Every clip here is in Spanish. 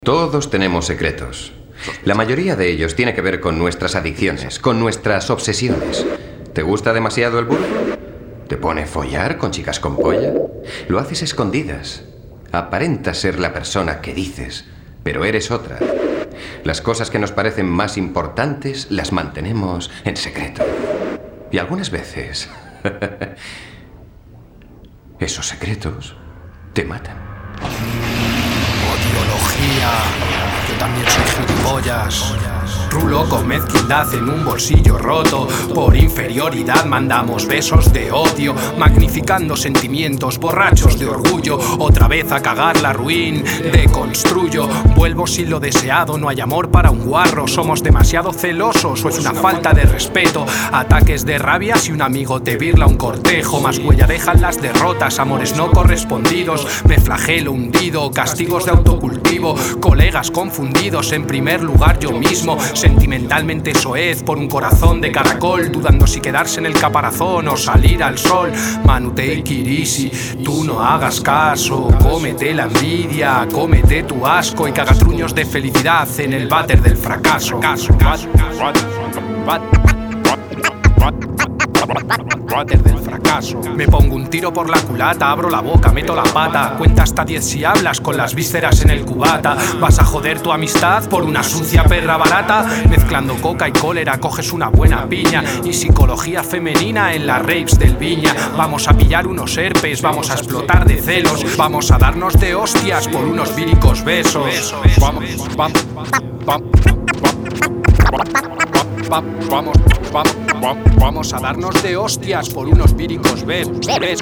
Todos tenemos secretos. La mayoría de ellos tiene que ver con nuestras adicciones, con nuestras obsesiones. ¿Te gusta demasiado el burro? ¿Te pone follar con chicas con polla? Lo haces escondidas. Aparentas ser la persona que dices, pero eres otra. Las cosas que nos parecen más importantes las mantenemos en secreto. Y algunas veces, esos secretos te matan. Odiología. Yo también soy gilipollas. Rulo con mezquindad en un bolsillo roto. Por inferioridad mandamos besos de odio, magnificando sentimientos borrachos de orgullo. Otra vez a cagar la ruin, deconstruyo. Vuelvo sin lo deseado, no hay amor para un guarro. Somos demasiado celosos o es una falta de respeto. Ataques de rabia si un amigo te birla un cortejo. Más huella dejan las derrotas, amores no correspondidos. Me flagelo hundido, castigos de autocultivo. Colegas confundidos, en primer lugar yo mismo. Sentimentalmente soez por un corazón de caracol, dudando si quedarse en el caparazón o salir al sol. Manute y Kirisi, tú no hagas caso. Cómete la envidia, cómete tu asco y cagatruños de felicidad en el váter del fracaso. Váter del fracaso. Me pongo un tiro por la culata, abro la boca, meto la pata. Cuenta hasta 10 si hablas con las vísceras en el cubata. Vas a joder tu amistad por una sucia perra barata. Mezclando coca y cólera coges una buena piña. Y psicología femenina en las raves del Viña. Vamos a pillar unos herpes, vamos a explotar de celos. Vamos a darnos de hostias por unos víricos besos. Vamos a darnos de hostias por unos víricos besos.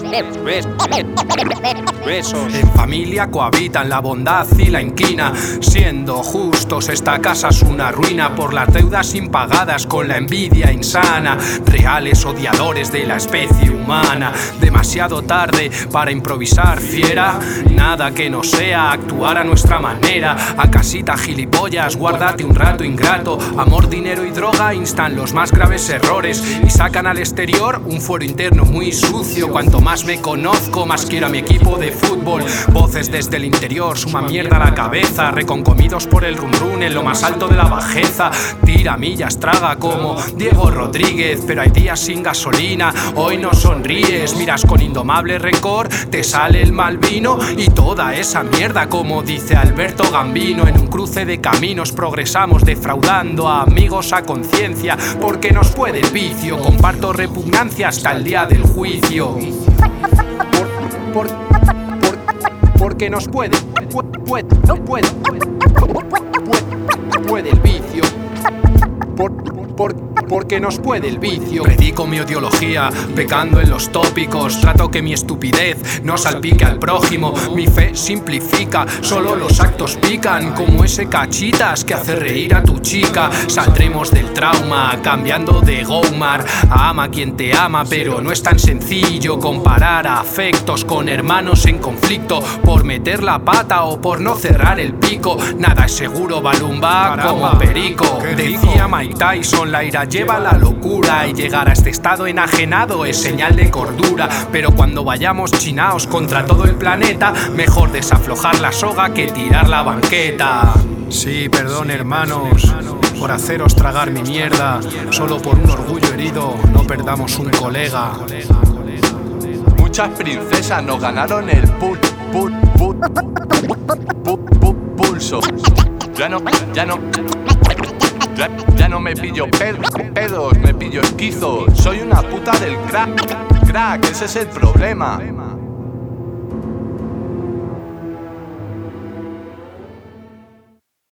En familia cohabitan la bondad y la inquina. Siendo justos, esta casa es una ruina por las deudas impagadas con la envidia insana. Reales odiadores de la especie humana. Demasiado tarde para improvisar fiera. Nada que no sea actuar a nuestra manera. A casita gilipollas, guárdate un rato ingrato. Amor, dinero y droga instan los más graves errores y sacan al exterior un fuero interno muy sucio. Cuanto más me conozco, más quiero a mi equipo de fútbol. Voces desde el interior suman mierda a la cabeza, reconcomidos por el run run en lo más alto de la bajeza. Tira millas, traga como Diego Rodríguez, pero hay días sin gasolina. Hoy no sonríes, miras con indomable rencor, te sale el mal vino y toda esa mierda, como dice Alberto Gambino. En un cruce de caminos progresamos defraudando a amigos a conciencia, porque nos puede el vicio. Comparto repugnancia hasta el día del juicio. Porque nos puede el vicio. Porque nos puede el vicio. Predico mi odiología, pecando en los tópicos. Trato que mi estupidez no salpique al prójimo. Mi fe simplifica, solo los actos pican. Como ese cachitas que hace reír a tu chica. Saldremos del trauma, cambiando de Gomar. Ama quien te ama, pero no es tan sencillo comparar afectos con hermanos en conflicto. Por meter la pata o por no cerrar el pico. Nada es seguro, balumba como perico. Decía Mike Tyson, la ira lleva la locura y llegar a este estado enajenado es señal de cordura. Pero cuando vayamos chinaos contra todo el planeta, mejor desaflojar la soga que tirar la banqueta. Sí, perdón hermanos, por haceros tragar mi mierda. Solo por un orgullo herido no perdamos un colega. Muchas princesas nos ganaron el pulso. Ya no me pillo pedos, me pillo esquizo. Soy una puta del crack, ese es el problema.